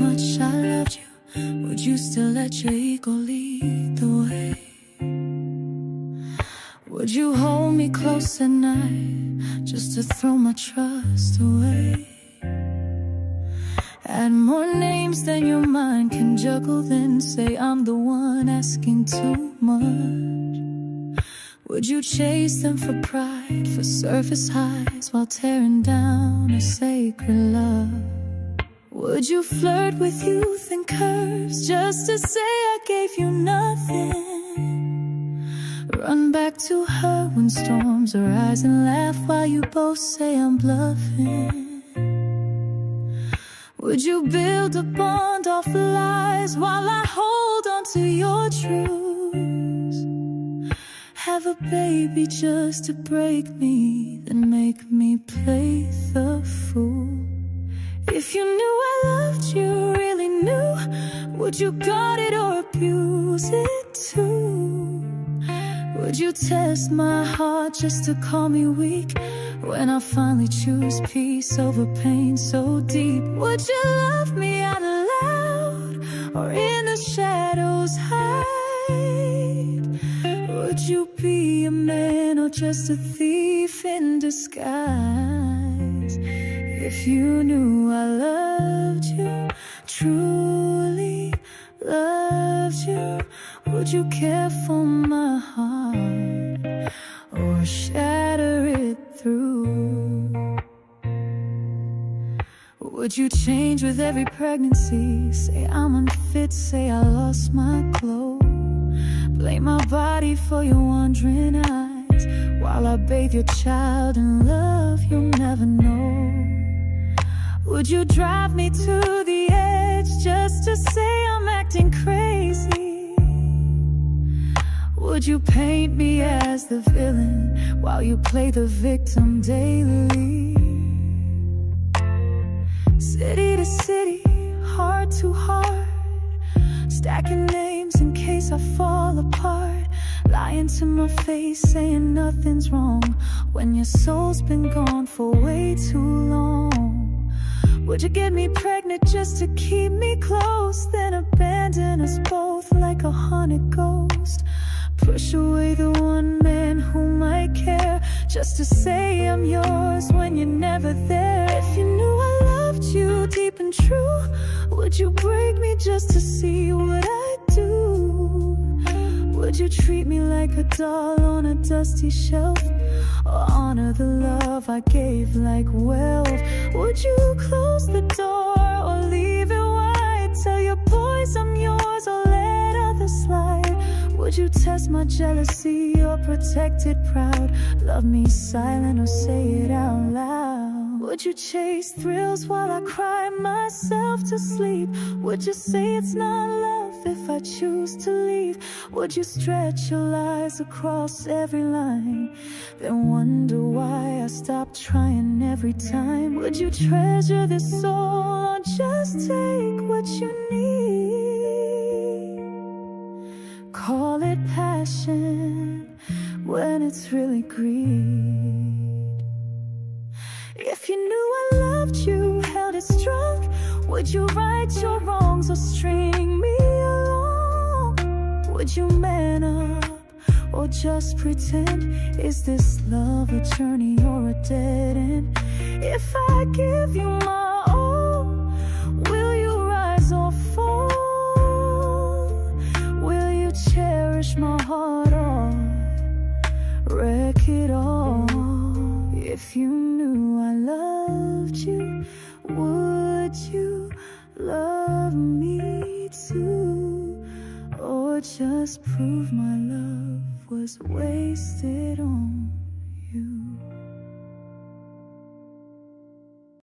much I loved you, would you still let your ego lead the way? Would you hold me close at night just to throw my trust away? Add more names than your mind can juggle, then say I'm the one asking too much. Would you chase them for pride, for surface highs, while tearing down a sacred love? Would you flirt with youth and curves just to say I gave you nothing? Run back to her when storms arise and laugh while you both say I'm bluffing? Would you build a bond off lies while I hold on to your truths? Have a baby just to break me, then make me play the fool. If you knew I loved you, really knew, would you guard it or abuse it too? Would you test my heart just to call me weak when I finally choose peace over pain so deep? Would you love me out loud or in the shadows hide? Would you be a man or just a thief in disguise? If you knew I loved you, truly loved you, would you care for my heart or shatter it through? Would you change with every pregnancy? Say I'm unfit, say I lost my glow. Blame my body for your wandering eyes while I bathe your child in love you'll never know. Would you drive me to the edge just to say I'm acting crazy? Would you paint me as the villain while you play the victim daily? City to city, heart to heart, stacking names in case I fall apart. Lying to my face, saying nothing's wrong when your soul's been gone for way too long. Would you get me pregnant just to keep me close, then abandon us both like a haunted ghost? Push away the one man who might care just to say I'm yours when you're never there. If you knew I loved you deep and true, would you break me just to see what I do? Would you treat me like a doll on a dusty shelf, or honor the love I gave like wealth? Would you close the door or leave it wide? Tell your boys I'm yours or let others slide? Would you test my jealousy or protect it proud? Love me silent or say it out loud? Would you chase thrills while I cry myself to sleep? Would you say it's not love if I choose to leave? Would you stretch your lies across every line, then wonder why I stopped trying every time? Would you treasure this soul or just take what you need? Call it passion when it's really greed. If you knew I loved you, held it strong, would you right your wrongs or string me along? Would you man up or just pretend? Is this love a journey or a dead end? If I give you my all, will you rise or fall? Will you cherish my heart or wreck it all? If you knew I loved you, would you love me too? Or just prove my love was wasted on you?